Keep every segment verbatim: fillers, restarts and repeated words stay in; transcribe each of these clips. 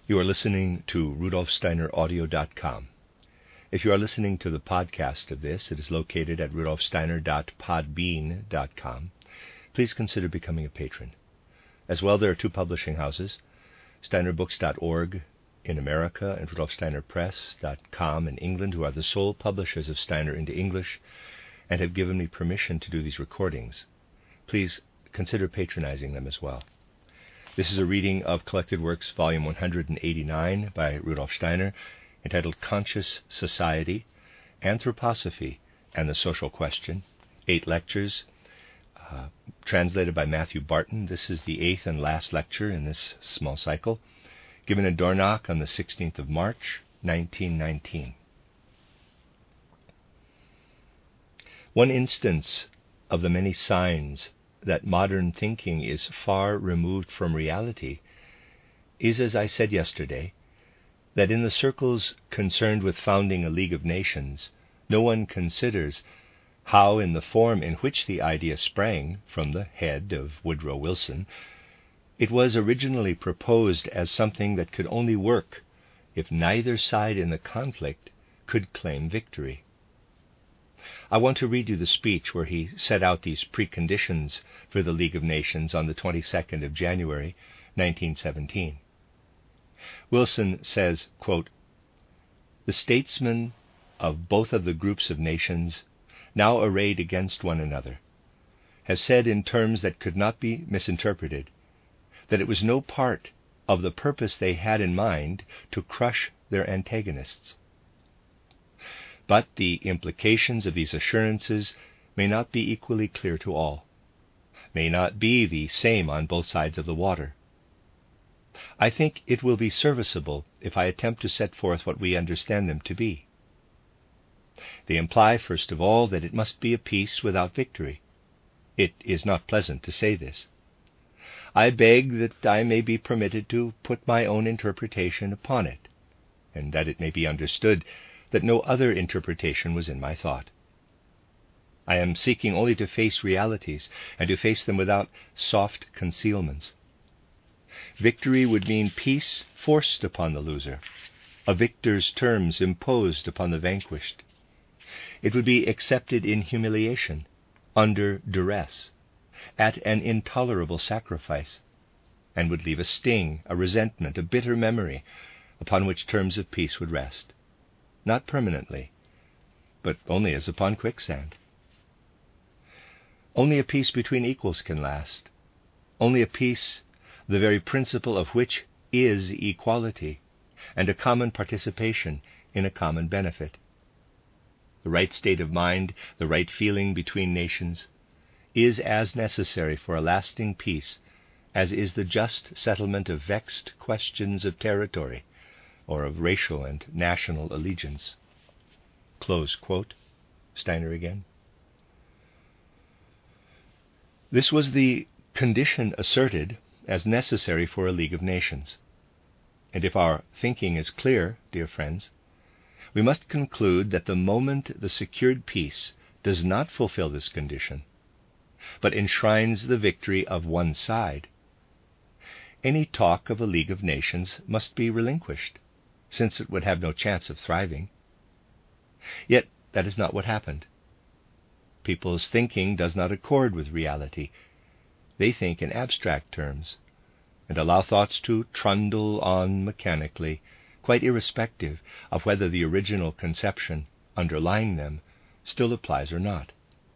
You are listening to Rudolf Steiner Audio dot com. If you are listening to the podcast of this, it is located at Rudolf Steiner dot podbean dot com. Please consider becoming a patron. As well, there are two publishing houses, Steiner Books dot org in America and Rudolf Steiner Press dot com in England, who are the sole publishers of Steiner into English and have given me permission to do these recordings. Please consider patronizing them as well. This is a reading of Collected Works, Volume one hundred eighty-nine by Rudolf Steiner, entitled Conscious Society, Anthroposophy, and the Social Question. Eight lectures, uh, translated by Matthew Barton. This is the eighth and last lecture in this small cycle, given in Dornach on the sixteenth of March, nineteen nineteen. One instance of the many signs that modern thinking is far removed from reality is, as I said yesterday, that in the circles concerned with founding a League of Nations, no one considers how, in the form in which the idea sprang from the head of Woodrow Wilson, it was originally proposed as something that could only work if neither side in the conflict could claim victory. I want to read you the speech where he set out these preconditions for the League of Nations on the twenty-second of January, nineteen seventeen. Wilson says, quote, "The statesmen of both of the groups of nations, now arrayed against one another, have said in terms that could not be misinterpreted that it was no part of the purpose they had in mind to crush their antagonists. But the implications of these assurances may not be equally clear to all, may not be the same on both sides of the water. I think it will be serviceable if I attempt to set forth what we understand them to be. They imply, first of all, that it must be a peace without victory. It is not pleasant to say this. I beg that I may be permitted to put my own interpretation upon it, and that it may be understood that no other interpretation was in my thought. I am seeking only to face realities, and to face them without soft concealments. Victory would mean peace forced upon the loser, a victor's terms imposed upon the vanquished. It would be accepted in humiliation, under duress, at an intolerable sacrifice, and would leave a sting, a resentment, a bitter memory, upon which terms of peace would rest. Not permanently, but only as upon quicksand. Only a peace between equals can last. Only a peace, the very principle of which is equality, and a common participation in a common benefit. The right state of mind, the right feeling between nations, is as necessary for a lasting peace as is the just settlement of vexed questions of territory, or of racial and national allegiance." Close quote. Steiner again. This was the condition asserted as necessary for a League of Nations. And if our thinking is clear, dear friends, we must conclude that the moment the secured peace does not fulfill this condition, but enshrines the victory of one side, any talk of a League of Nations must be relinquished, since it would have no chance of thriving. Yet that is not what happened. People's thinking does not accord with reality. They think in abstract terms, and allow thoughts to trundle on mechanically, quite irrespective of whether the original conception underlying them still applies or not.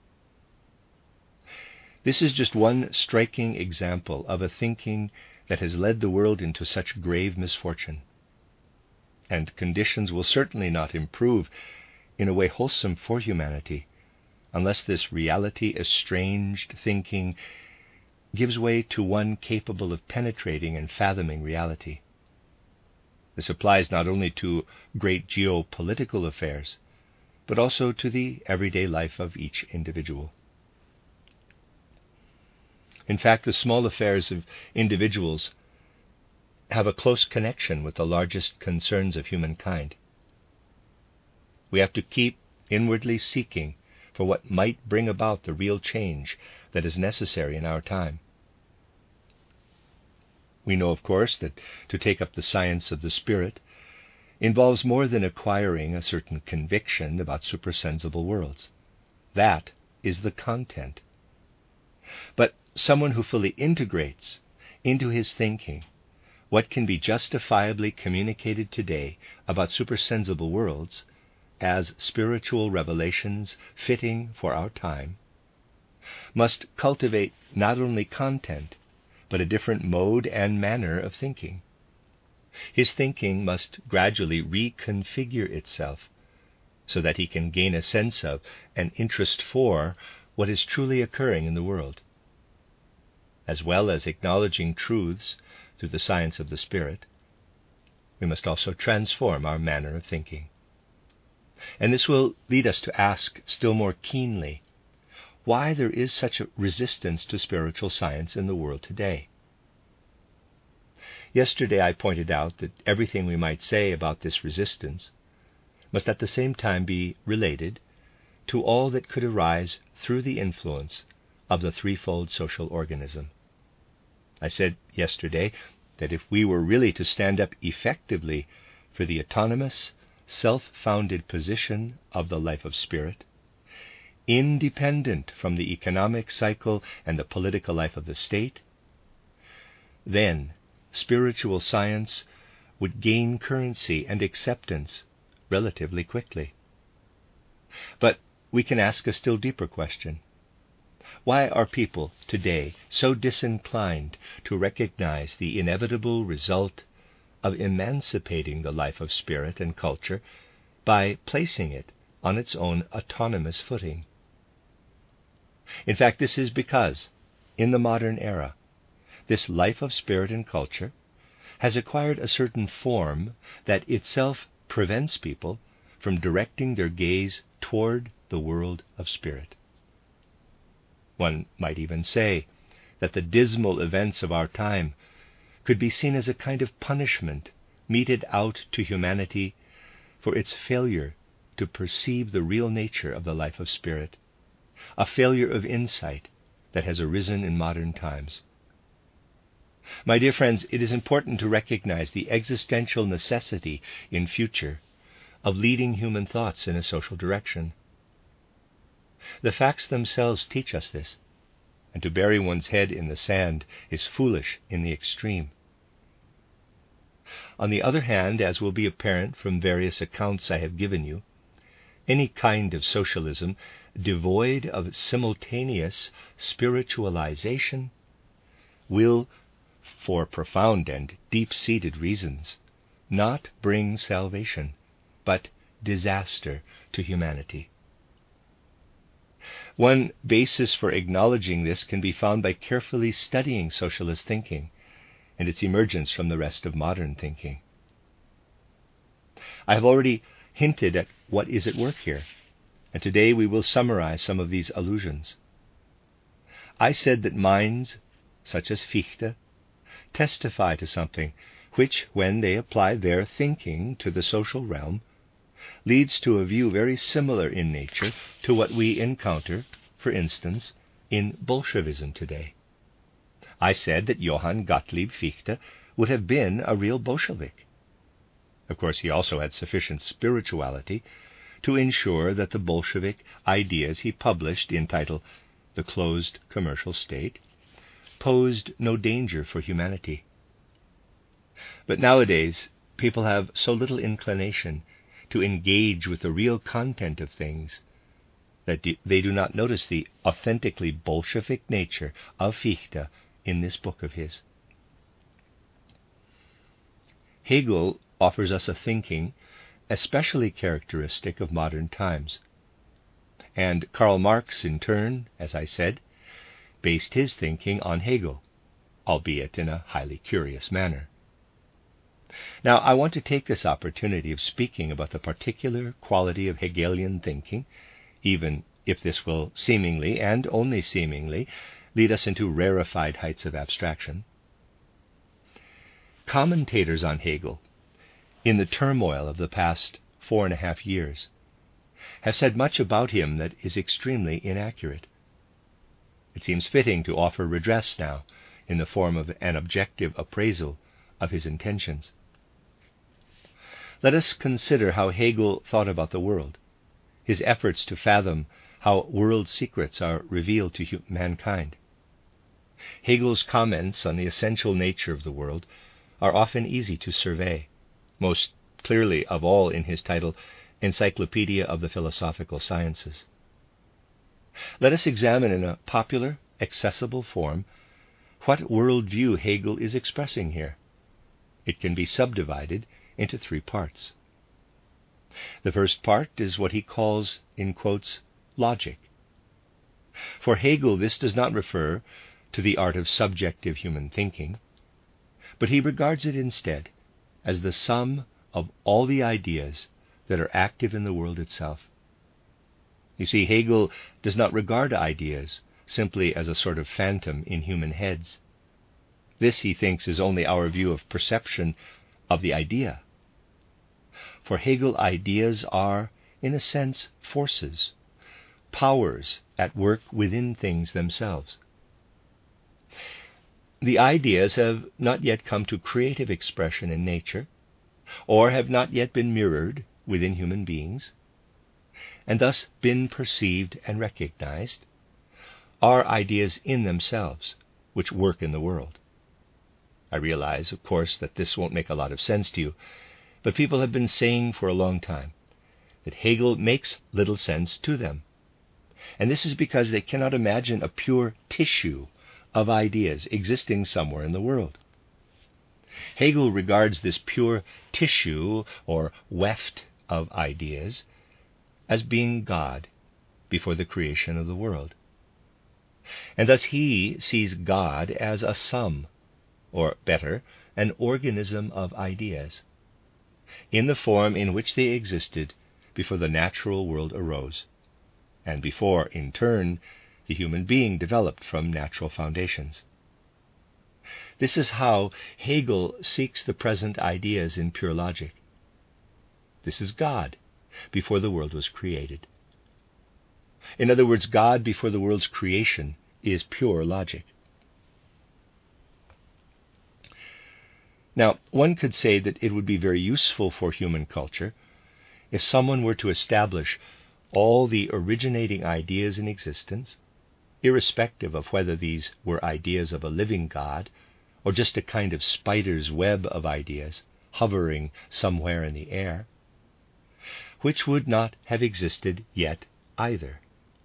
This is just one striking example of a thinking that has led the world into such grave misfortune. And conditions will certainly not improve in a way wholesome for humanity unless this reality-estranged thinking gives way to one capable of penetrating and fathoming reality. This applies not only to great geopolitical affairs, but also to the everyday life of each individual. In fact, the small affairs of individuals have a close connection with the largest concerns of humankind. We have to keep inwardly seeking for what might bring about the real change that is necessary in our time. We know, of course, that to take up the science of the spirit involves more than acquiring a certain conviction about supersensible worlds. That is the content. But someone who fully integrates into his thinking what can be justifiably communicated today about supersensible worlds as spiritual revelations fitting for our time, must cultivate not only content, but a different mode and manner of thinking. His thinking must gradually reconfigure itself so that he can gain a sense of and interest for what is truly occurring in the world. As well as acknowledging truths through the science of the Spirit, we must also transform our manner of thinking. And this will lead us to ask still more keenly why there is such a resistance to spiritual science in the world today. Yesterday I pointed out that everything we might say about this resistance must at the same time be related to all that could arise through the influence of the threefold social organism. I said yesterday that if we were really to stand up effectively for the autonomous, self-founded position of the life of spirit, independent from the economic cycle and the political life of the state, then spiritual science would gain currency and acceptance relatively quickly. But we can ask a still deeper question. Why are people today so disinclined to recognize the inevitable result of emancipating the life of spirit and culture by placing it on its own autonomous footing? In fact, this is because, in the modern era, this life of spirit and culture has acquired a certain form that itself prevents people from directing their gaze toward the world of spirit. One might even say that the dismal events of our time could be seen as a kind of punishment meted out to humanity for its failure to perceive the real nature of the life of spirit, a failure of insight that has arisen in modern times. My dear friends, it is important to recognize the existential necessity in future of leading human thoughts in a social direction. The facts themselves teach us this, and to bury one's head in the sand is foolish in the extreme. On the other hand, as will be apparent from various accounts I have given you, any kind of socialism devoid of simultaneous spiritualization will, for profound and deep-seated reasons, not bring salvation, but disaster to humanity. One basis for acknowledging this can be found by carefully studying socialist thinking and its emergence from the rest of modern thinking. I have already hinted at what is at work here, and today we will summarize some of these allusions. I said that minds, such as Fichte, testify to something which, when they apply their thinking to the social realm, leads to a view very similar in nature to what we encounter, for instance, in Bolshevism today. I said that Johann Gottlieb Fichte would have been a real Bolshevik. Of course, he also had sufficient spirituality to ensure that the Bolshevik ideas he published entitled The Closed Commercial State posed no danger for humanity. But nowadays, people have so little inclination to engage with the real content of things that they do not notice the authentically Bolshevik nature of Fichte in this book of his. Hegel offers us a thinking especially characteristic of modern times, and Karl Marx, in turn, as I said, based his thinking on Hegel, albeit in a highly curious manner. Now, I want to take this opportunity of speaking about the particular quality of Hegelian thinking, even if this will seemingly, and only seemingly, lead us into rarefied heights of abstraction. Commentators on Hegel, in the turmoil of the past four and a half years, have said much about him that is extremely inaccurate. It seems fitting to offer redress now in the form of an objective appraisal of his intentions. Let us consider how Hegel thought about the world, his efforts to fathom how world secrets are revealed to mankind. Hegel's comments on the essential nature of the world are often easy to survey, most clearly of all in his title, Encyclopedia of the Philosophical Sciences. Let us examine in a popular, accessible form what worldview Hegel is expressing here. It can be subdivided into three parts. The first part is what he calls, in quotes, logic. For Hegel, this does not refer to the art of subjective human thinking, but he regards it instead as the sum of all the ideas that are active in the world itself. You see, Hegel does not regard ideas simply as a sort of phantom in human heads. This, he thinks, is only our view of perception of the idea. For Hegel, ideas are, in a sense, forces, powers at work within things themselves. The ideas have not yet come to creative expression in nature, or have not yet been mirrored within human beings, and thus been perceived and recognized, are ideas in themselves which work in the world. I realize, of course, that this won't make a lot of sense to you, but people have been saying for a long time that Hegel makes little sense to them. And this is because they cannot imagine a pure tissue of ideas existing somewhere in the world. Hegel regards this pure tissue or weft of ideas as being God before the creation of the world. And thus he sees God as a sum, or better, an organism of ideas, in the form in which they existed before the natural world arose, and before, in turn, the human being developed from natural foundations. This is how Hegel seeks the present ideas in pure logic. This is God before the world was created. In other words, God before the world's creation is pure logic. Now, one could say that it would be very useful for human culture if someone were to establish all the originating ideas in existence, irrespective of whether these were ideas of a living God or just a kind of spider's web of ideas hovering somewhere in the air, which would not have existed yet either.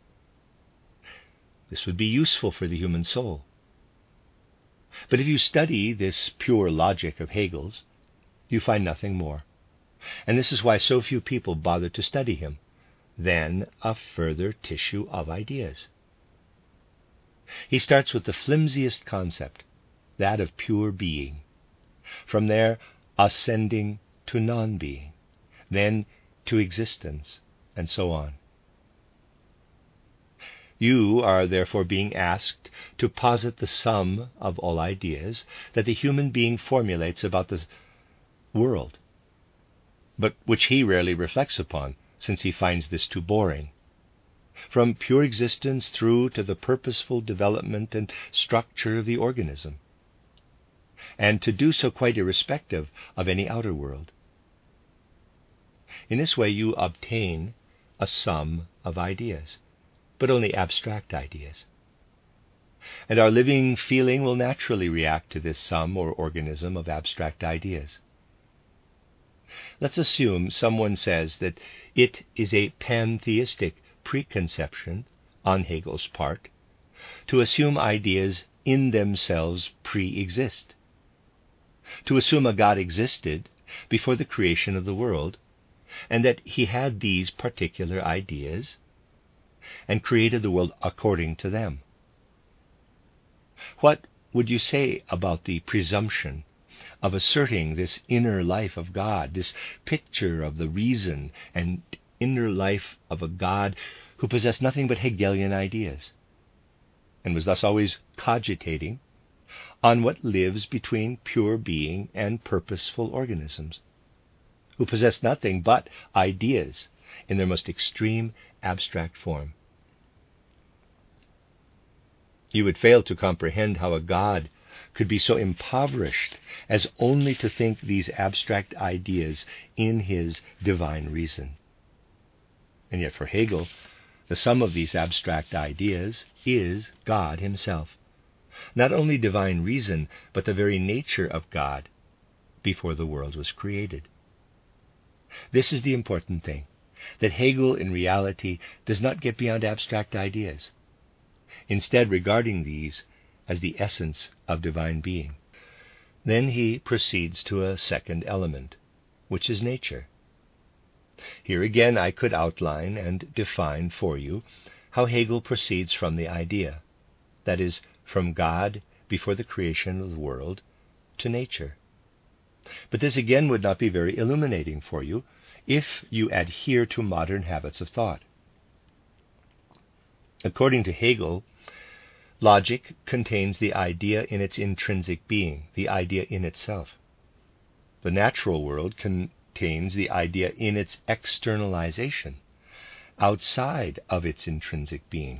This would be useful for the human soul. But if you study this pure logic of Hegel's, you find nothing more. And this is why so few people bother to study him, than a further tissue of ideas. He starts with the flimsiest concept, that of pure being, from there ascending to non-being, then to existence, and so on. You are therefore being asked to posit the sum of all ideas that the human being formulates about the world, but which he rarely reflects upon, since he finds this too boring. From pure existence through to the purposeful development and structure of the organism, and to do so quite irrespective of any outer world. In this way you obtain a sum of ideas, but only abstract ideas. And our living feeling will naturally react to this sum or organism of abstract ideas. Let's assume someone says that it is a pantheistic preconception on Hegel's part to assume ideas in themselves pre-exist, to assume a God existed before the creation of the world, and that he had these particular ideas and created the world according to them. What would you say about the presumption of asserting this inner life of God, this picture of the reason and inner life of a God who possessed nothing but Hegelian ideas, and was thus always cogitating on what lives between pure being and purposeful organisms, who possess nothing but ideas in their most extreme abstract form? You would fail to comprehend how a God could be so impoverished as only to think these abstract ideas in his divine reason. And yet for Hegel, the sum of these abstract ideas is God himself. Not only divine reason, but the very nature of God before the world was created. This is the important thing, that Hegel in reality does not get beyond abstract ideas, instead regarding these as the essence of divine being. Then he proceeds to a second element, which is nature. Here again I could outline and define for you how Hegel proceeds from the idea, that is, from God before the creation of the world to nature. But this again would not be very illuminating for you if you adhere to modern habits of thought. According to Hegel, logic contains the idea in its intrinsic being, the idea in itself. The natural world contains the idea in its externalization, outside of its intrinsic being.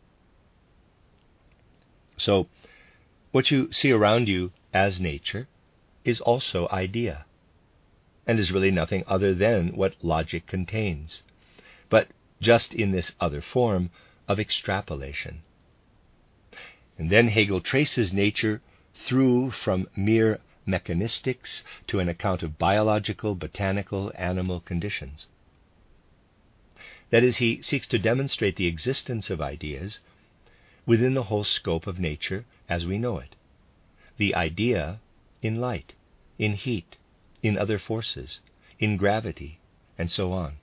So, what you see around you as nature is also idea, and is really nothing other than what logic contains, but just in this other form of extrapolation. And then Hegel traces nature through from mere mechanistics to an account of biological, botanical, animal conditions. That is, he seeks to demonstrate the existence of ideas within the whole scope of nature as we know it. The idea in light, in heat, in other forces, in gravity, and so on.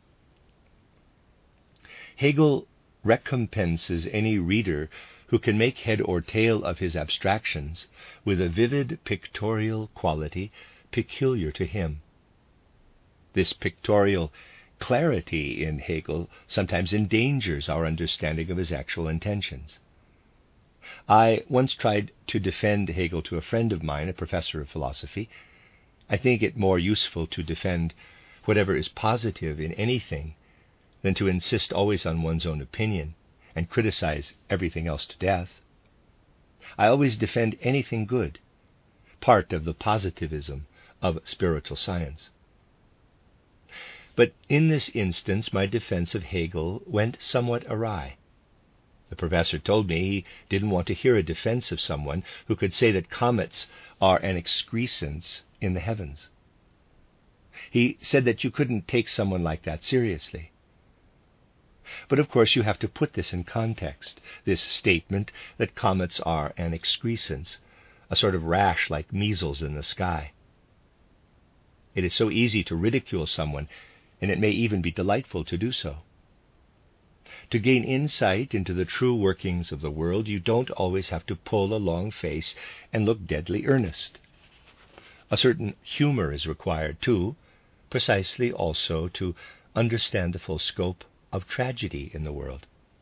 Hegel recompenses any reader who can make head or tail of his abstractions with a vivid pictorial quality peculiar to him. This pictorial clarity in Hegel sometimes endangers our understanding of his actual intentions. I once tried to defend Hegel to a friend of mine, a professor of philosophy. I think it more useful to defend whatever is positive in anything than to insist always on one's own opinion and criticize everything else to death. I always defend anything good, part of the positivism of spiritual science. But in this instance, my defense of Hegel went somewhat awry. The professor told me he didn't want to hear a defense of someone who could say that comets are an excrescence in the heavens. He said that you couldn't take someone like that seriously. But of course you have to put this in context, this statement that comets are an excrescence, a sort of rash like measles in the sky. It is so easy to ridicule someone, and it may even be delightful to do so. To gain insight into the true workings of the world, you don't always have to pull a long face and look deadly earnest. A certain humor is required, too, precisely also to understand the full scope of tragedy in the world.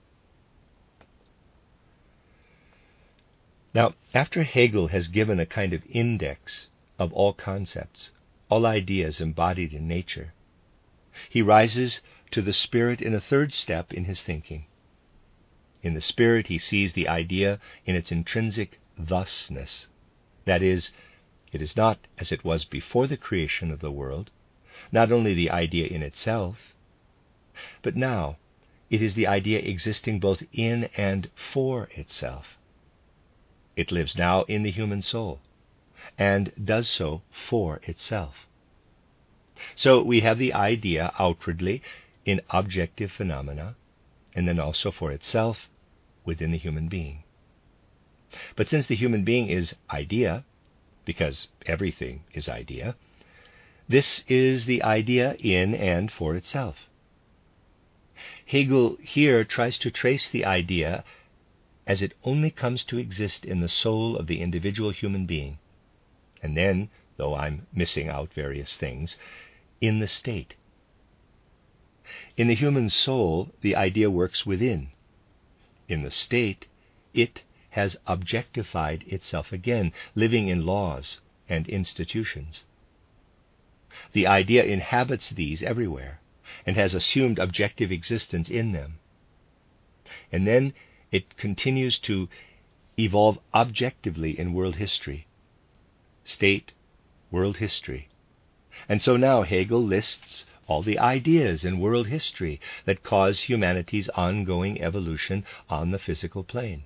Now, after Hegel has given a kind of index of all concepts, all ideas embodied in nature, he rises to the spirit in a third step in his thinking. In the spirit he sees the idea in its intrinsic thusness. That is, it is not as it was before the creation of the world, not only the idea in itself, but now it is the idea existing both in and for itself. It lives now in the human soul, and does so for itself. So we have the idea outwardly in objective phenomena, and then also for itself within the human being. But since the human being is idea, because everything is idea, this is the idea in and for itself. Hegel here tries to trace the idea as it only comes to exist in the soul of the individual human being, and then, though I'm missing out various things, in the state. In the human soul, the idea works within. In the state, it has objectified itself again, living in laws and institutions. The idea inhabits these everywhere, and has assumed objective existence in them. And then it continues to evolve objectively in world history. State, world history. And so now Hegel lists all the ideas in world history that cause humanity's ongoing evolution on the physical plane.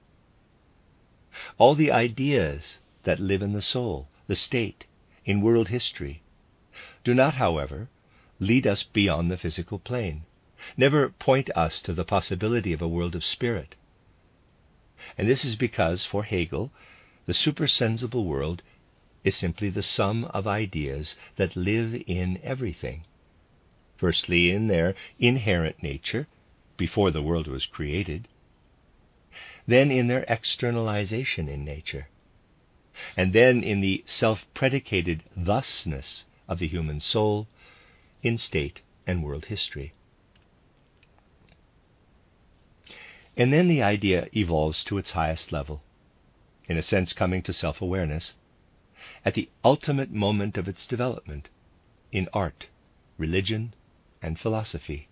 All the ideas that live in the soul, the state, in world history, do not, however, lead us beyond the physical plane, never point us to the possibility of a world of spirit. And this is because, for Hegel, the supersensible world is simply the sum of ideas that live in everything. Firstly, in their inherent nature, before the world was created, then in their externalization in nature, and then in the self-predicated thusness of the human soul in state and world history. And then the idea evolves to its highest level, in a sense coming to self-awareness, at the ultimate moment of its development, in art, religion, and philosophy.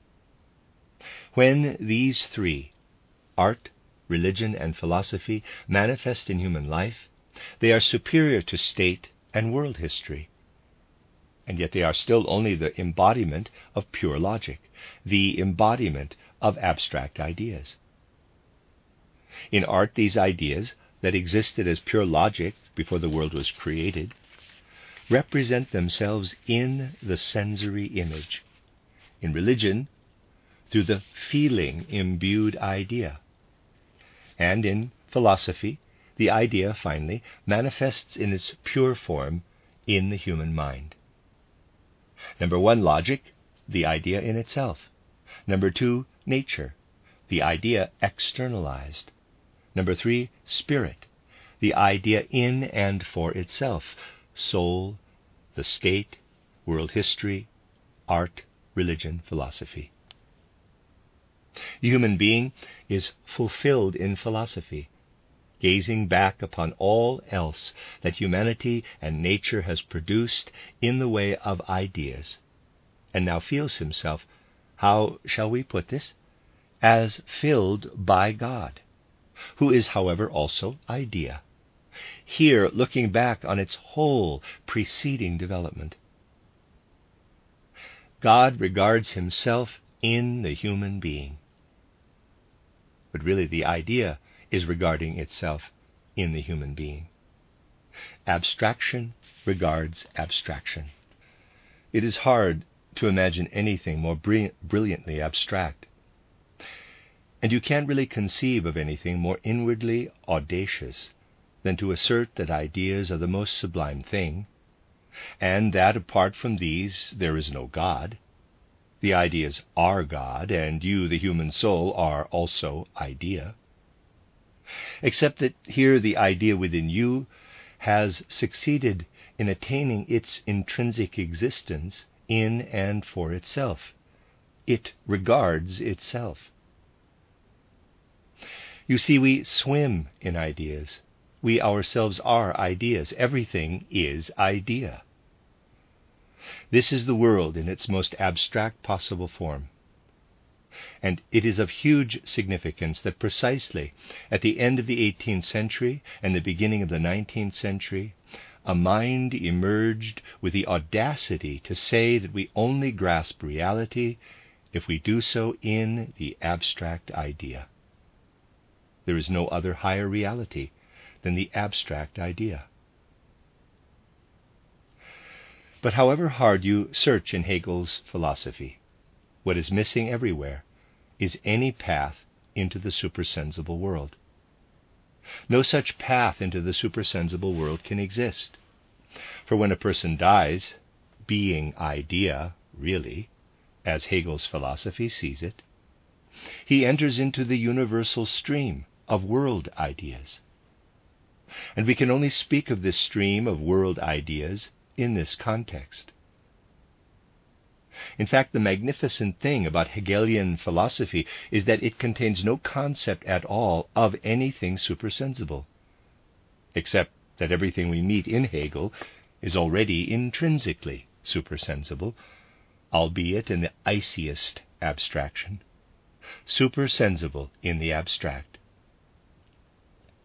When these three, art, religion, and philosophy, manifest in human life, they are superior to state and world history. And yet they are still only the embodiment of pure logic, the embodiment of abstract ideas. In art, these ideas that existed as pure logic before the world was created represent themselves in the sensory image. In religion, through the feeling imbued idea. And in philosophy, the idea, finally, manifests in its pure form in the human mind. Number one, logic, the idea in itself. Number two, nature, the idea externalized. Number three, spirit, the idea in and for itself. Soul, the state, world history, art, religion, philosophy. The human being is fulfilled in philosophy, gazing back upon all else that humanity and nature has produced in the way of ideas, and now feels himself, how shall we put this, as filled by God, who is, however, also idea, here looking back on its whole preceding development. God regards himself in the human being. But really the idea is regarding itself in the human being. Abstraction regards abstraction. It is hard to imagine anything more brilliantly abstract. And you can't really conceive of anything more inwardly audacious than to assert that ideas are the most sublime thing, and that apart from these there is no God. The ideas are God, and you, the human soul, are also idea. Except that here the idea within you has succeeded in attaining its intrinsic existence in and for itself. It regards itself. You see, we swim in ideas. We ourselves are ideas. Everything is idea. This is the world in its most abstract possible form. And it is of huge significance that precisely at the end of the eighteenth century and the beginning of the nineteenth century, a mind emerged with the audacity to say that we only grasp reality if we do so in the abstract idea. There is no other higher reality than the abstract idea. But however hard you search in Hegel's philosophy, what is missing everywhere is any path into the supersensible world. No such path into the supersensible world can exist. For when a person dies, being idea, really, as Hegel's philosophy sees it, he enters into the universal stream of world ideas. And we can only speak of this stream of world ideas in this context. In fact, the magnificent thing about Hegelian philosophy is that it contains no concept at all of anything supersensible, except that everything we meet in Hegel is already intrinsically supersensible, albeit in the iciest abstraction, supersensible in the abstract.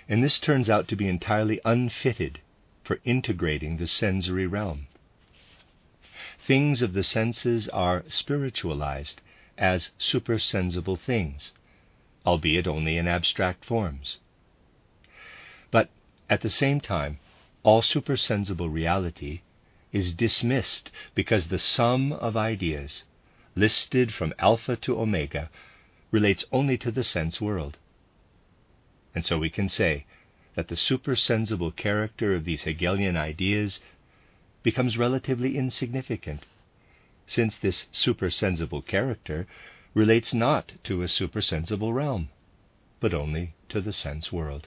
and this turns out to be entirely unfitted for integrating the sensory realm. Things of the senses are spiritualized as supersensible things, albeit only in abstract forms. But at the same time, all supersensible reality is dismissed because the sum of ideas, listed from alpha to omega, relates only to the sense world. And so we can say that the supersensible character of these Hegelian ideas becomes relatively insignificant, since this supersensible character relates not to a supersensible realm, but only to the sense world.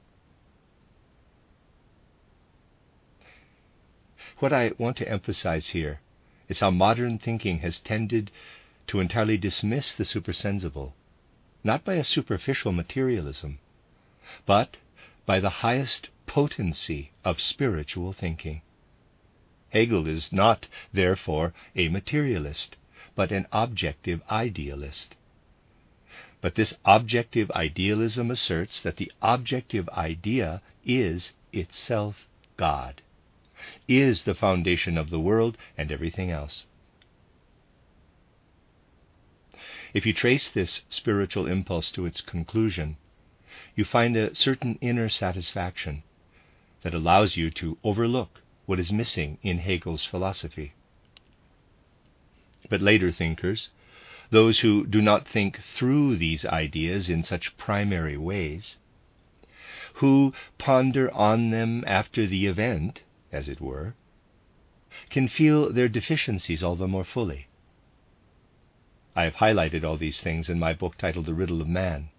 What I want to emphasize here is how modern thinking has tended to entirely dismiss the supersensible, not by a superficial materialism, but by the highest potency of spiritual thinking. Hegel is not, therefore, a materialist, but an objective idealist. But this objective idealism asserts that the objective idea is itself God, is the foundation of the world and everything else. If you trace this spiritual impulse to its conclusion, you find a certain inner satisfaction that allows you to overlook what is missing in Hegel's philosophy. But later thinkers, those who do not think through these ideas in such primary ways, who ponder on them after the event, as it were, can feel their deficiencies all the more fully. I have highlighted all these things in my book titled The Riddle of Man.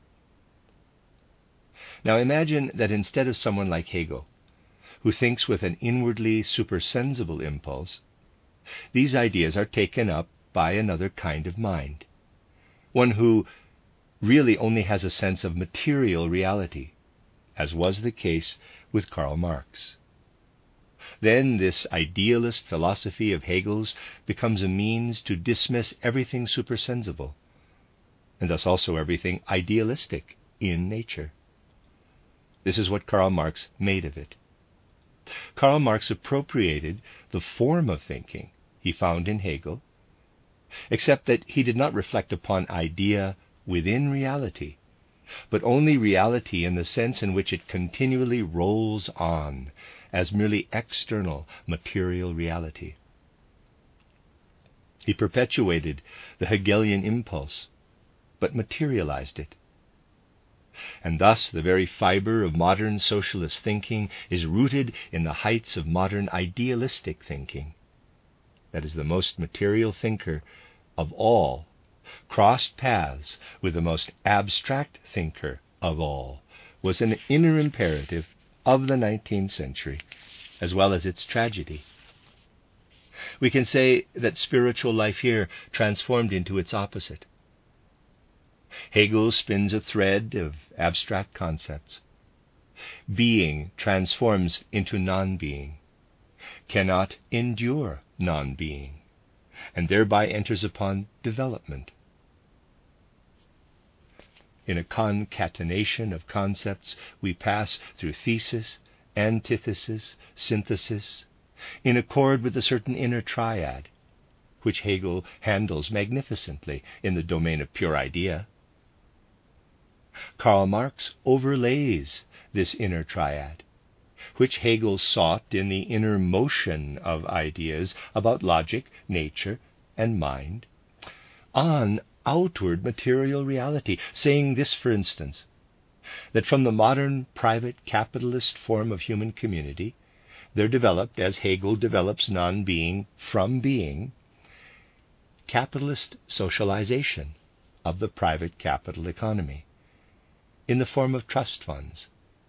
Now imagine that instead of someone like Hegel, who thinks with an inwardly supersensible impulse, these ideas are taken up by another kind of mind, one who really only has a sense of material reality, as was the case with Karl Marx. Then this idealist philosophy of Hegel's becomes a means to dismiss everything supersensible, and thus also everything idealistic in nature. This is what Karl Marx made of it. Karl Marx appropriated the form of thinking he found in Hegel, except that he did not reflect upon idea within reality, but only reality in the sense in which it continually rolls on as merely external material reality. He perpetuated the Hegelian impulse, but materialized it. And thus the very fiber of modern socialist thinking is rooted in the heights of modern idealistic thinking. That is, the most material thinker of all crossed paths with the most abstract thinker of all was an inner imperative of the nineteenth century, as well as its tragedy. We can say that spiritual life here transformed into its opposite. Hegel spins a thread of abstract concepts. Being transforms into non-being, cannot endure non-being, and thereby enters upon development. In a concatenation of concepts, we pass through thesis, antithesis, synthesis, in accord with a certain inner triad, which Hegel handles magnificently in the domain of pure idea. Karl Marx overlays this inner triad, which Hegel sought in the inner motion of ideas about logic, nature, and mind, on outward material reality, saying this, for instance, that from the modern private capitalist form of human community, there developed, as Hegel develops non-being from being, capitalist socialization of the private capital economy, in the form of trust funds.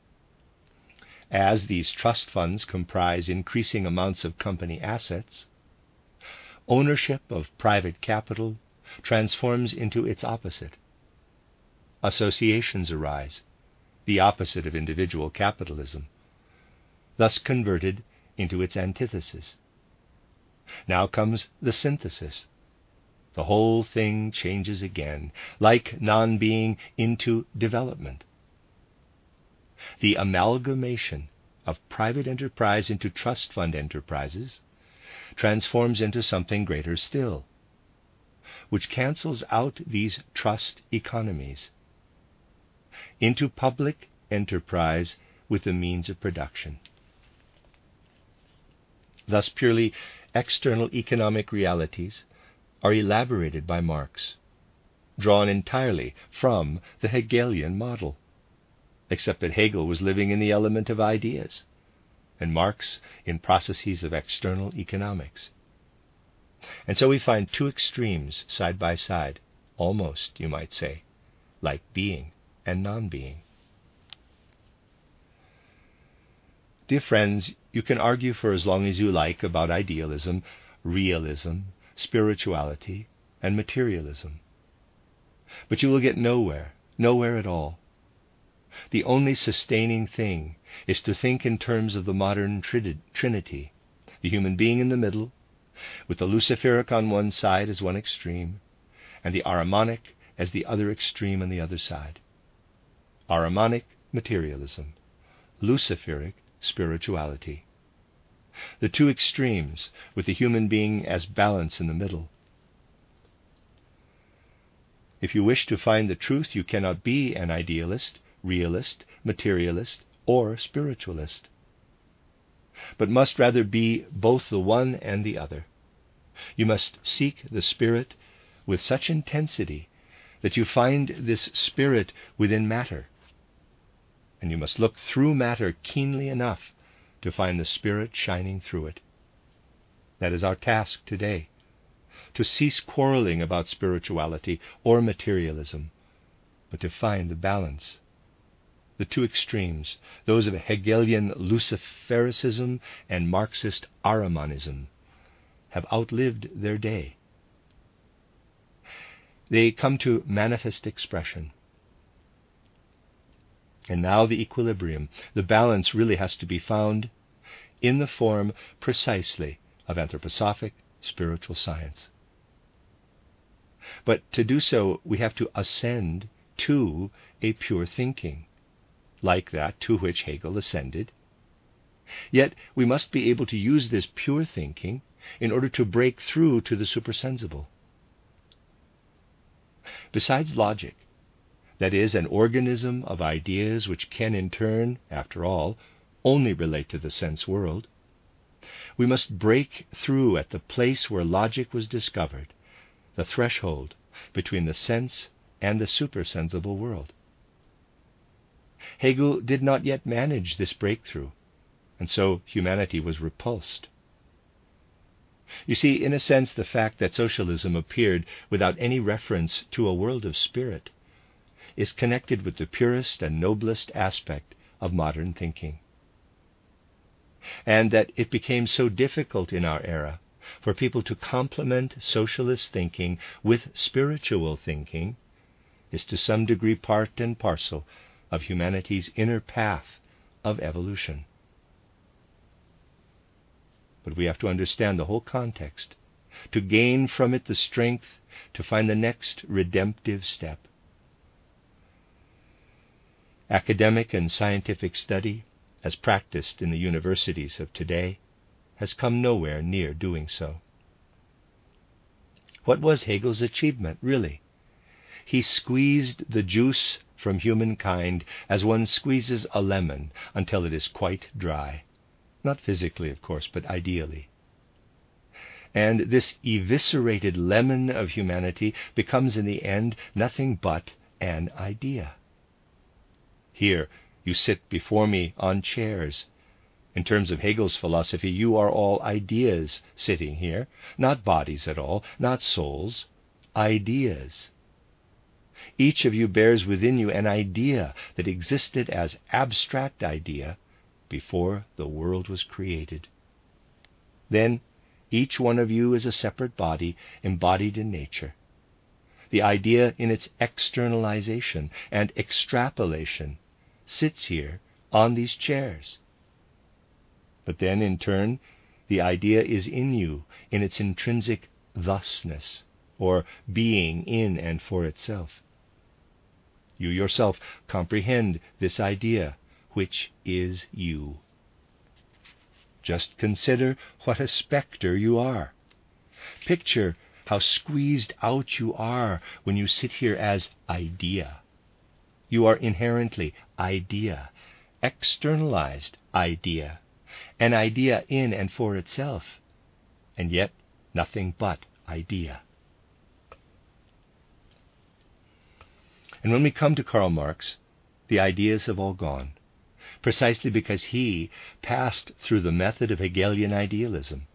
As these trust funds comprise increasing amounts of company assets, ownership of private capital transforms into its opposite. Associations arise, the opposite of individual capitalism, thus converted into its antithesis. Now comes the synthesis. The whole thing changes again, like non-being, into development. the amalgamation of private enterprise into trust fund enterprises transforms into something greater still, which cancels out these trust economies into public enterprise with the means of production. Thus, purely external economic realities are elaborated by Marx, drawn entirely from the Hegelian model, except that Hegel was living in the element of ideas, and Marx in processes of external economics. And so we find two extremes side by side, almost, you might say, like being and non-being. Dear friends, you can argue for as long as you like about idealism, realism, spirituality, and materialism. But you will get nowhere, nowhere at all. The only sustaining thing is to think in terms of the modern trinity, the human being in the middle, with the Luciferic on one side as one extreme, and the Ahrimanic as the other extreme on the other side. Ahrimanic materialism, Luciferic spirituality. The two extremes, with the human being as balance in the middle. If you wish to find the truth, you cannot be an idealist, realist, materialist, or spiritualist, but must rather be both the one and the other. You must seek the spirit with such intensity that you find this spirit within matter, and you must look through matter keenly enough to find the spirit shining through it. That is our task today, to cease quarreling about spirituality or materialism, but to find the balance. The two extremes, those of Hegelian Lucifericism and Marxist Ahrimanism, have outlived their day. They come to manifest expression. And now the equilibrium, the balance really has to be found in the form precisely of anthroposophic spiritual science. But to do so, we have to ascend to a pure thinking, like that to which Hegel ascended. Yet we must be able to use this pure thinking in order to break through to the supersensible. Besides logic, that is, an organism of ideas which can in turn, after all, only relate to the sense world, we must break through at the place where logic was discovered, the threshold between the sense and the supersensible world. Hegel did not yet manage this breakthrough, and so humanity was repulsed. You see, in a sense, the fact that socialism appeared without any reference to a world of spirit is connected with the purest and noblest aspect of modern thinking. And that it became so difficult in our era for people to complement socialist thinking with spiritual thinking is to some degree part and parcel of humanity's inner path of evolution. But we have to understand the whole context, to gain from it the strength to find the next redemptive step. Academic and scientific study, as practiced in the universities of today, has come nowhere near doing so. What was Hegel's achievement, really? He squeezed the juice from humankind as one squeezes a lemon until it is quite dry. Not physically, of course, but ideally. And this eviscerated lemon of humanity becomes in the end nothing but an idea. Here you sit before me on chairs. In terms of Hegel's philosophy, you are all ideas sitting here, not bodies at all, not souls, ideas. Each of you bears within you an idea that existed as abstract idea before the world was created. Then each one of you is a separate body embodied in nature. The idea in its externalization and extrapolation sits here on these chairs. But then, in turn, the idea is in you in its intrinsic thusness, or being in and for itself. You yourself comprehend this idea which is you. Just consider what a spectre you are. Picture how squeezed out you are when you sit here as idea. You are inherently idea, externalized idea, an idea in and for itself, and yet nothing but idea. And when we come to Karl Marx, the ideas have all gone, precisely because he passed through the method of Hegelian idealism.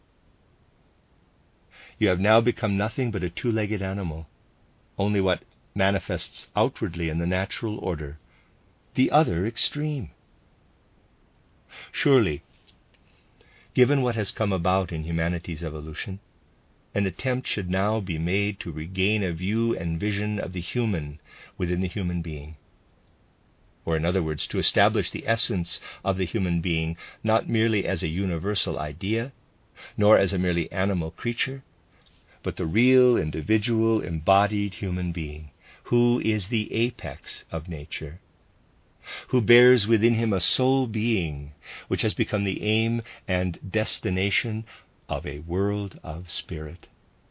You have now become nothing but a two-legged animal, only what manifests outwardly in the natural order, the other extreme. Surely, given what has come about in humanity's evolution, an attempt should now be made to regain a view and vision of the human within the human being. Or in other words, to establish the essence of the human being not merely as a universal idea, nor as a merely animal creature, but the real, individual, embodied human being, who is the apex of nature, who bears within him a soul being which has become the aim and destination of a world of spirit.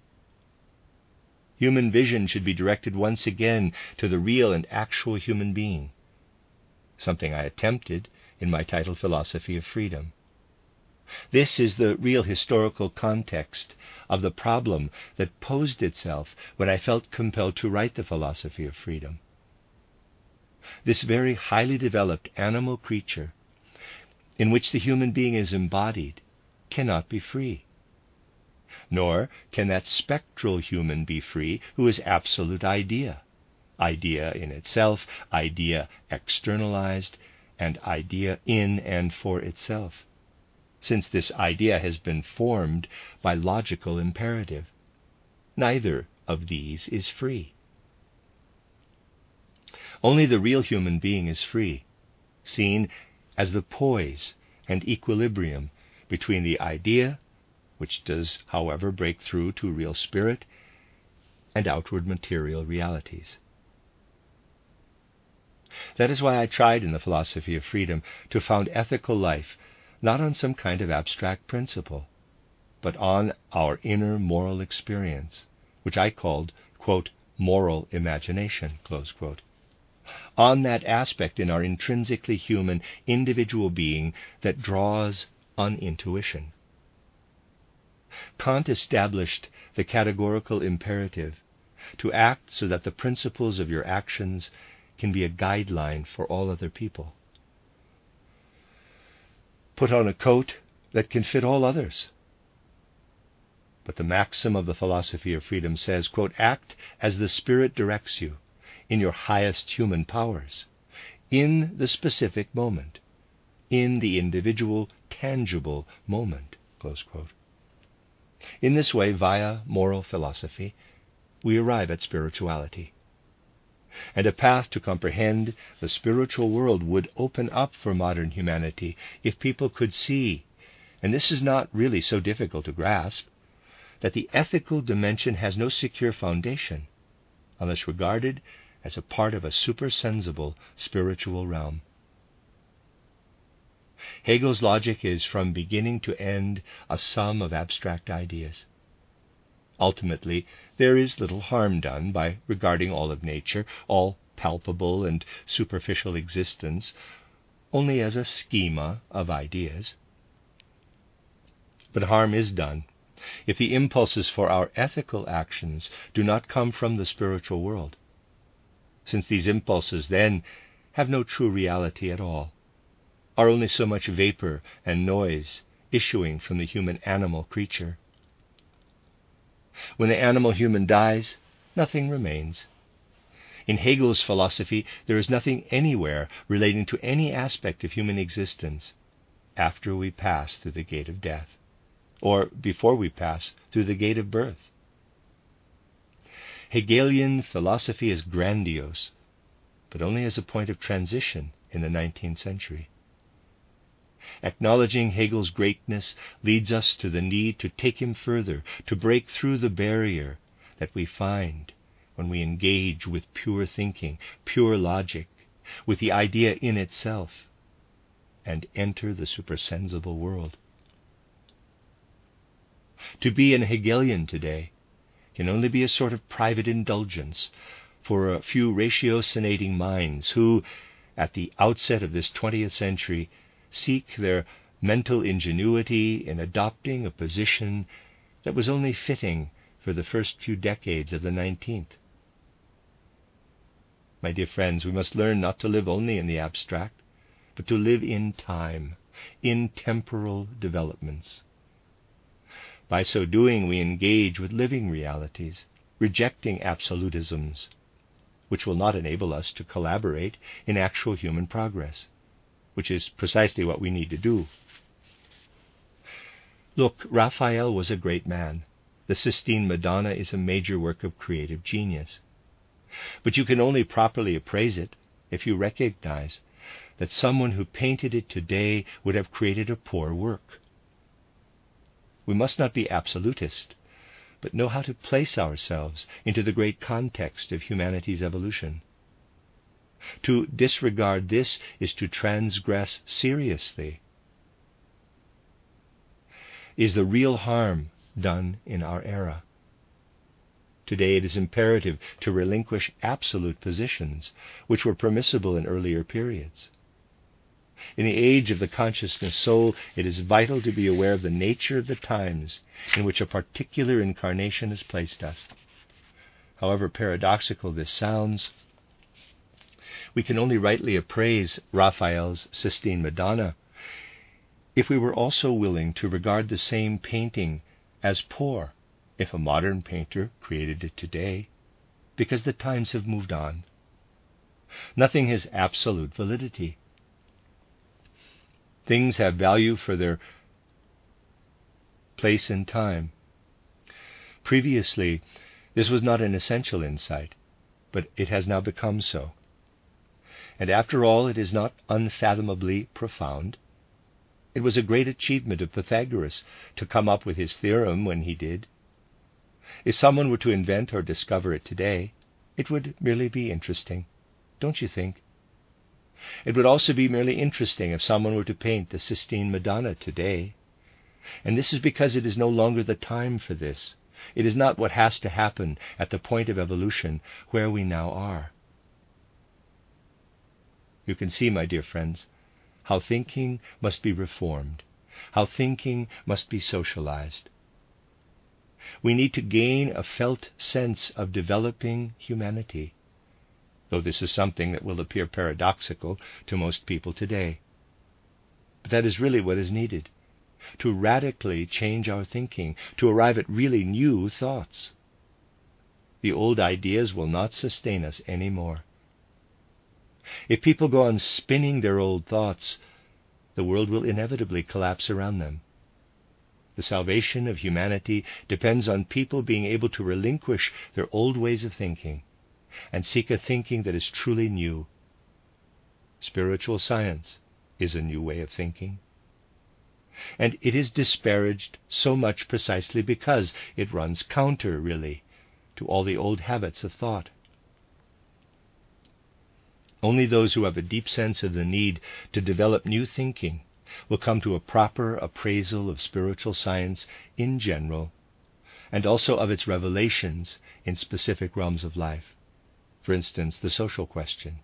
Human vision should be directed once again to the real and actual human being, something I attempted in my title Philosophy of Freedom. This is the real historical context of the problem that posed itself when I felt compelled to write the Philosophy of Freedom. This very highly developed animal creature, in which the human being is embodied, cannot be free. Nor can that spectral human be free who is absolute idea, idea in itself, idea externalized, and idea in and for itself, since this idea has been formed by logical imperative. Neither of these is free. Only the real human being is free, seen as the poise and equilibrium between the idea, which does, however, break through to real spirit, and outward material realities. That is why I tried in the Philosophy of Freedom to found ethical life not on some kind of abstract principle, but on our inner moral experience, which I called, quote, moral imagination, close quote, on that aspect in our intrinsically human individual being that draws on intuition. Kant established the categorical imperative to act so that the principles of your actions can be a guideline for all other people. Put on a coat that can fit all others. But the maxim of the Philosophy of Freedom says, quote, act as the Spirit directs you in your highest human powers, in the specific moment, in the individual, tangible moment, close quote. In this way, via moral philosophy, we arrive at spirituality. And a path to comprehend the spiritual world would open up for modern humanity if people could see, and this is not really so difficult to grasp, that the ethical dimension has no secure foundation unless regarded as a part of a supersensible spiritual realm. Hegel's logic is from beginning to end a sum of abstract ideas. Ultimately, there is little harm done by regarding all of nature, all palpable and superficial existence, only as a schema of ideas. But harm is done if the impulses for our ethical actions do not come from the spiritual world, since these impulses then have no true reality at all, are only so much vapor and noise issuing from the human animal creature. When the animal human dies, nothing remains. In Hegel's philosophy, there is nothing anywhere relating to any aspect of human existence after we pass through the gate of death, or before we pass through the gate of birth. Hegelian philosophy is grandiose, but only as a point of transition in the nineteenth century. Acknowledging Hegel's greatness leads us to the need to take him further, to break through the barrier that we find when we engage with pure thinking, pure logic, with the idea in itself, and enter the supersensible world. To be an Hegelian today can only be a sort of private indulgence for a few ratiocinating minds who, at the outset of this twentieth century, seek their mental ingenuity in adopting a position that was only fitting for the first few decades of the nineteenth. My dear friends, we must learn not to live only in the abstract, but to live in time, in temporal developments. By so doing, we engage with living realities, rejecting absolutisms, which will not enable us to collaborate in actual human progress, which is precisely what we need to do. Look, Raphael was a great man. The Sistine Madonna is a major work of creative genius. But you can only properly appraise it if you recognize that someone who painted it today would have created a poor work. We must not be absolutist, but know how to place ourselves into the great context of humanity's evolution. To disregard this is to transgress seriously. Is the real harm done in our era? Today it is imperative to relinquish absolute positions which were permissible in earlier periods. In the age of the consciousness soul, it is vital to be aware of the nature of the times in which a particular incarnation has placed us. However paradoxical this sounds, we can only rightly appraise Raphael's Sistine Madonna if we were also willing to regard the same painting as poor if a modern painter created it today, because the times have moved on. Nothing has absolute validity. Things have value for their place in time. Previously, this was not an essential insight, but it has now become so. And after all, it is not unfathomably profound. It was a great achievement of Pythagoras to come up with his theorem when he did. If someone were to invent or discover it today, it would merely be interesting, don't you think? It would also be merely interesting if someone were to paint the Sistine Madonna today. And this is because it is no longer the time for this. It is not what has to happen at the point of evolution where we now are. You can see, my dear friends, how thinking must be reformed, how thinking must be socialized. We need to gain a felt sense of developing humanity, though this is something that will appear paradoxical to most people today. But that is really what is needed, to radically change our thinking, to arrive at really new thoughts. The old ideas will not sustain us anymore. If people go on spinning their old thoughts, the world will inevitably collapse around them. The salvation of humanity depends on people being able to relinquish their old ways of thinking and seek a thinking that is truly new. Spiritual science is a new way of thinking. And it is disparaged so much precisely because it runs counter, really, to all the old habits of thought. Only those who have a deep sense of the need to develop new thinking will come to a proper appraisal of spiritual science in general, and also of its revelations in specific realms of life. For instance, the social question.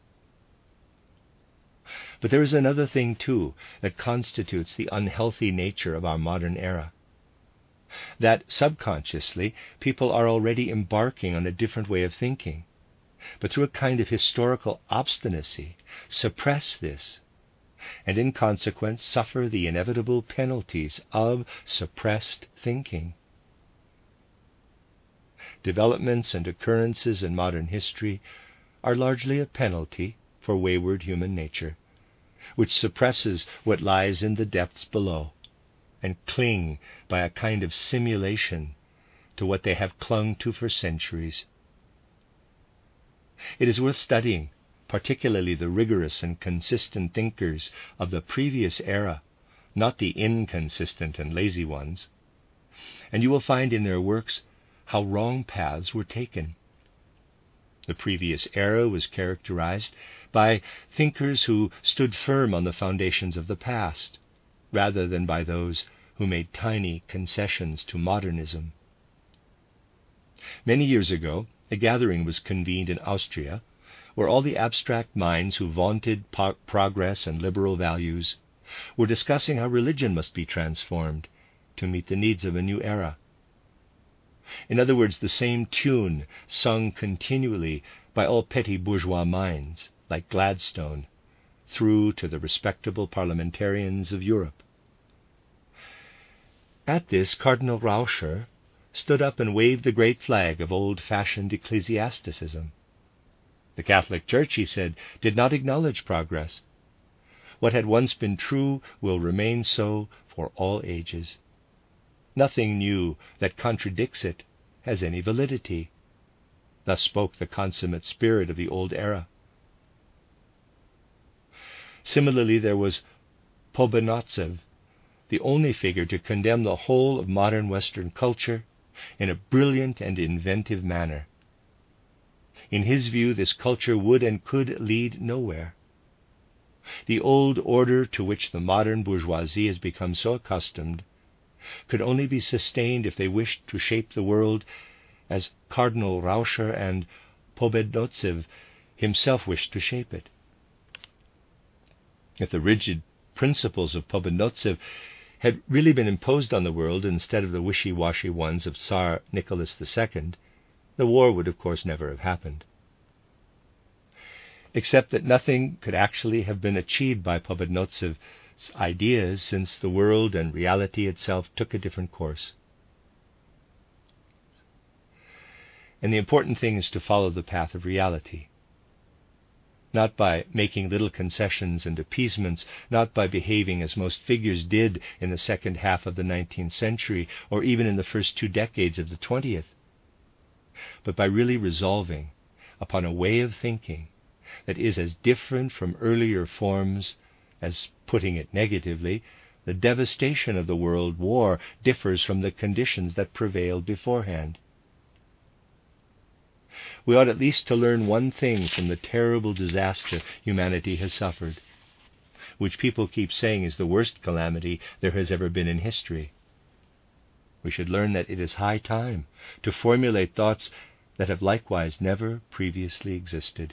But there is another thing, too, that constitutes the unhealthy nature of our modern era. That subconsciously people are already embarking on a different way of thinking, but through a kind of historical obstinacy suppress this, and in consequence suffer the inevitable penalties of suppressed thinking. Developments and occurrences in modern history are largely a penalty for wayward human nature, which suppresses what lies in the depths below, and cling by a kind of simulation to what they have clung to for centuries. It is worth studying, particularly the rigorous and consistent thinkers of the previous era, not the inconsistent and lazy ones, and you will find in their works how wrong paths were taken. The previous era was characterized by thinkers who stood firm on the foundations of the past, rather than by those who made tiny concessions to modernism. Many years ago, a gathering was convened in Austria, where all the abstract minds who vaunted po- progress and liberal values were discussing how religion must be transformed to meet the needs of a new era. In other words, the same tune sung continually by all petty bourgeois minds, like Gladstone, through to the respectable parliamentarians of Europe. At this, Cardinal Rauscher stood up and waved the great flag of old-fashioned ecclesiasticism. The Catholic Church, he said, did not acknowledge progress. What had once been true will remain so for all ages. Nothing new that contradicts it has any validity. Thus spoke the consummate spirit of the old era. Similarly, there was Pobenotzev, the only figure to condemn the whole of modern Western culture in a brilliant and inventive manner. In his view, this culture would and could lead nowhere. The old order to which the modern bourgeoisie has become so accustomed could only be sustained if they wished to shape the world as Cardinal Rauscher and Pobenotzev himself wished to shape it. If the rigid principles of Pobenotzev had really been imposed on the world instead of the wishy-washy ones of Tsar Nicholas the Second, the war would of course never have happened. Except that nothing could actually have been achieved by Pobednotzev's ideas, since the world and reality itself took a different course. And the important thing is to follow the path of reality, not by making little concessions and appeasements, not by behaving as most figures did in the second half of the nineteenth century, or even in the first two decades of the twentieth, but by really resolving upon a way of thinking that is as different from earlier forms as, putting it negatively, the devastation of the world war differs from the conditions that prevailed beforehand. We ought at least to learn one thing from the terrible disaster humanity has suffered, which people keep saying is the worst calamity there has ever been in history. We should learn that it is high time to formulate thoughts that have likewise never previously existed.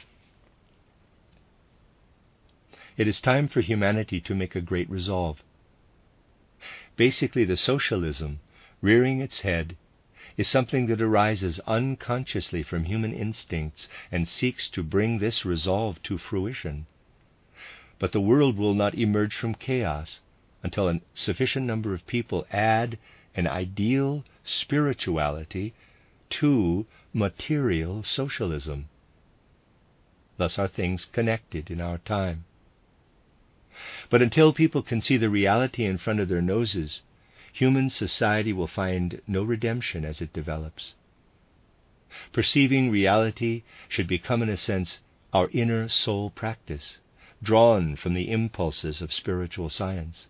It is time for humanity to make a great resolve. Basically, the socialism rearing its head is something that arises unconsciously from human instincts and seeks to bring this resolve to fruition. But the world will not emerge from chaos until a sufficient number of people add an ideal spirituality to material socialism. Thus are things connected in our time. But until people can see the reality in front of their noses, human society will find no redemption as it develops. Perceiving reality should become, in a sense, our inner soul practice, drawn from the impulses of spiritual science.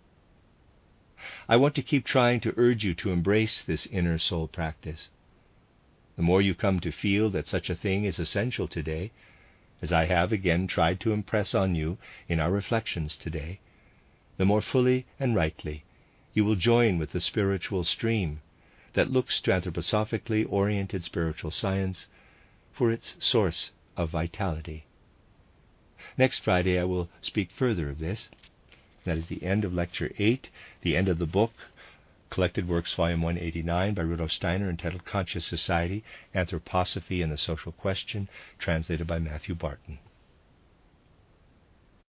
I want to keep trying to urge you to embrace this inner soul practice. The more you come to feel that such a thing is essential today, as I have again tried to impress on you in our reflections today, the more fully and rightly you will join with the spiritual stream that looks to anthroposophically oriented spiritual science for its source of vitality. Next Friday I will speak further of this. That is the end of Lecture eight, the end of the book, Collected Works, Volume one eighty-nine, by Rudolf Steiner, entitled Conscious Society, Anthroposophy and the Social Question, translated by Matthew Barton.